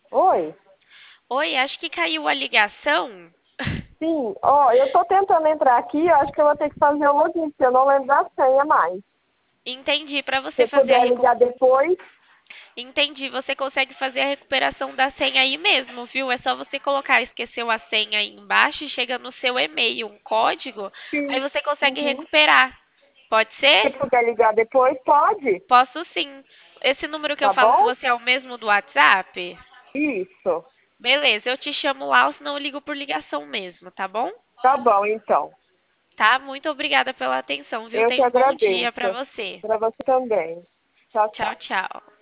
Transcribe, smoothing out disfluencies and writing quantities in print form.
Oi? Oi, acho que caiu a ligação. Sim, ó, eu tô tentando entrar aqui, eu acho que eu vou ter que fazer o login, porque eu não lembro da senha mais. Entendi. Para Se você você fazer a puder ligar depois, Entendi. Você consegue fazer a recuperação da senha aí mesmo, viu? É só você colocar esqueceu a senha aí embaixo e chega no seu e-mail um código, aí sim. você consegue Uhum. recuperar. Pode Se ser? puder ligar depois, pode, Posso sim. Esse número que eu tá falo com bom? você é o mesmo do WhatsApp? Isso. Beleza, eu te chamo lá, ou senão eu ligo por ligação mesmo, tá bom? Tá bom, então. Tá? Muito obrigada pela atenção, viu? Eu que Tenha um bom dia pra agradeço. você. Para você também. Tchau, Tchau, tchau. tchau.